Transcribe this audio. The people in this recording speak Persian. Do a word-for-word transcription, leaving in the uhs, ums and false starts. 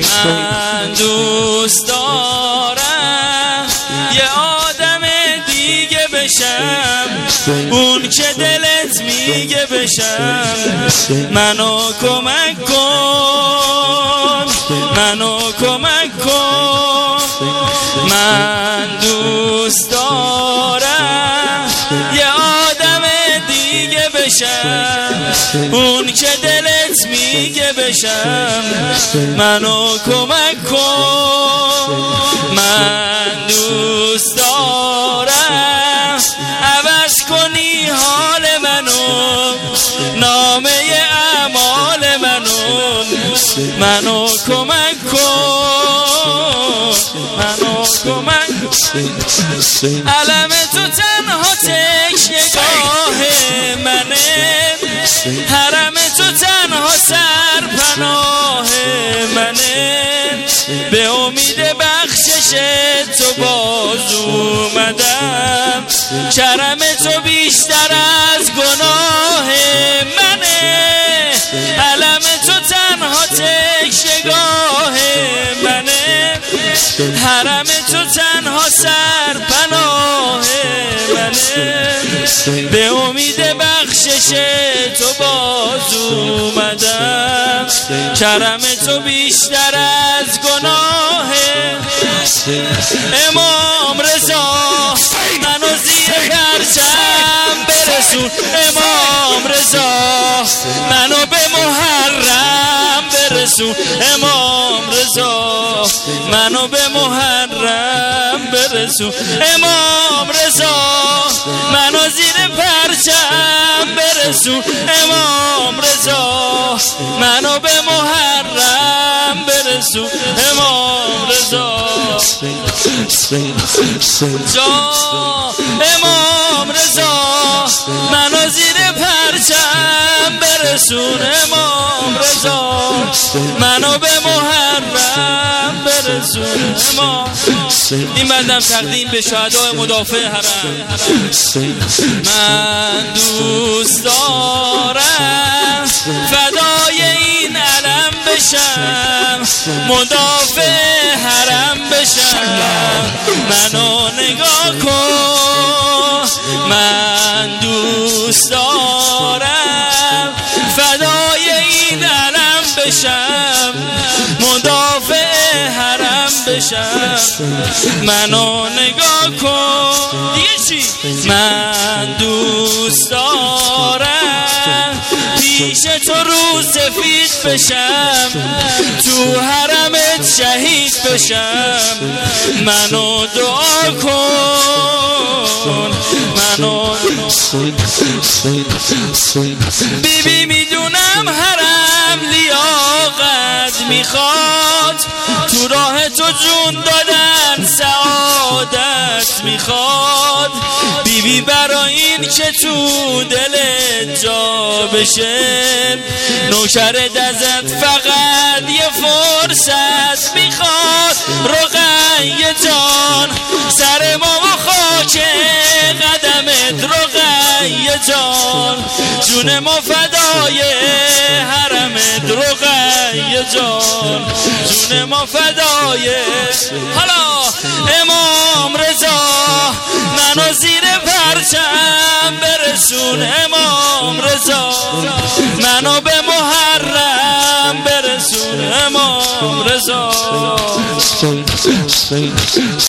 من دوست دارم یه آدم دیگه بشم، اون که دلت میگه بشم. منو کمک کن، منو کمک کن. من دوست دارم یه آدم دیگه بشم، اون که دلت میگه بشم. منو کمک کن. من دوست دارم عوض کنی حال منو، نامه اعمال منو. منو کمک کن، منو کمک کن. علم تو تنها تکیه‌گاه منه، حرم تو تنها سرپناه منه. به امید بخشش تو باز اومدم، کرم تو بیشتر از گناه منه. علم تو تنها تکیه‌گاه منه، حرم تو تنها سرپناه منه. به امید بخشش تو باز اومدم، کرم تو بیشتر از گناه. امام رضا منو زیر پرچم برسون، امام رضا منو به محرم برسون، امام رضا منو به محرم برسون. امام رضا منو زیر پرچم برسون، امام رضا منو به محرم برسون. امام رضا جا، امام رضا منو زیر پرچم برسون، امام رضا منو به محرم برسون. امام این بندم تقدیم به شهدای مدافع حرم. من دوست دارم فدای این علم بشم، مدافع حرم بشم. منو نگاه کن، من دوست دارم فدای این علم بشم، مدافع حرم بشم. منو نگاه کن دیگه چی؟ من دوست دارم پیش تو رو سفید بشم، تو حرمت شهید بشم. منو دعا کن، منو بی بی میدونم حرم لیاقت میخواد، تو راه تو جون دادن سعادت میخواد. بی بی برای این که تو دلت جا بشه، نوکرت ازت فقط یه فرصت میخواد. رقیه جان سر ما و خاک قدمت، رقیه جان جون ما فدای حرمت، رقیه جان جون ما فدای. حالا امام رضا منو زیر پرچم برسون، امام رضا منو به محرم برسون، امام رضا.